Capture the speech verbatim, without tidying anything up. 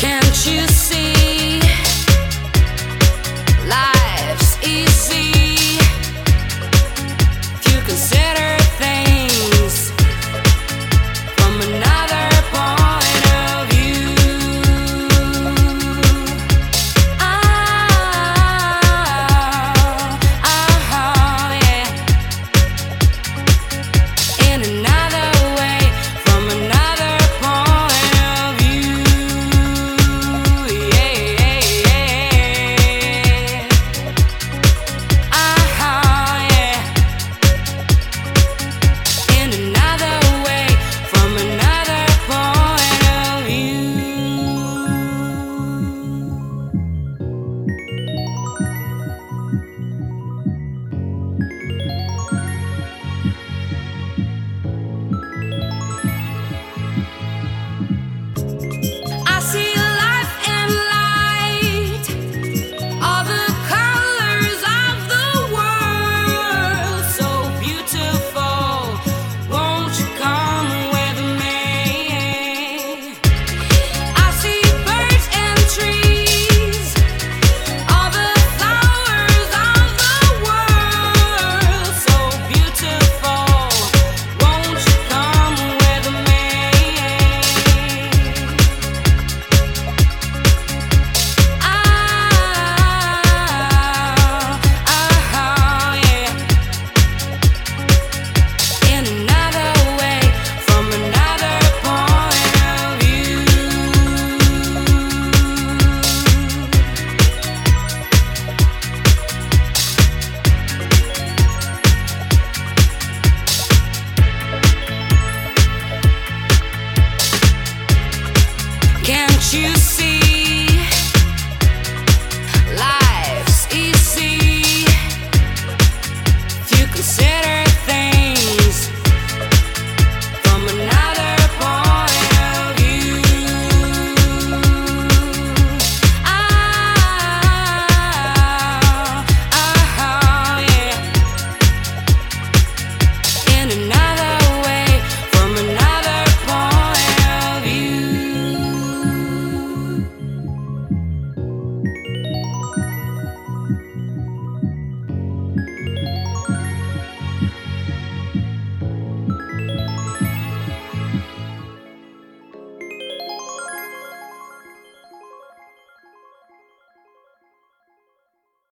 Can't you see life's easy if you consider things from another point of view? Oh, oh, yeah. In another way, from another point of view. Yeah, yeah, yeah. Oh, yeah. In another way, from another point of view. I see life and light, all the colors of the world, so beautiful. Won't you come with me? I see birds and trees, all the flowers of the world, so beautiful. Won't you come with me? Oh, oh, yeah. In another way, from another point of view. Can't you see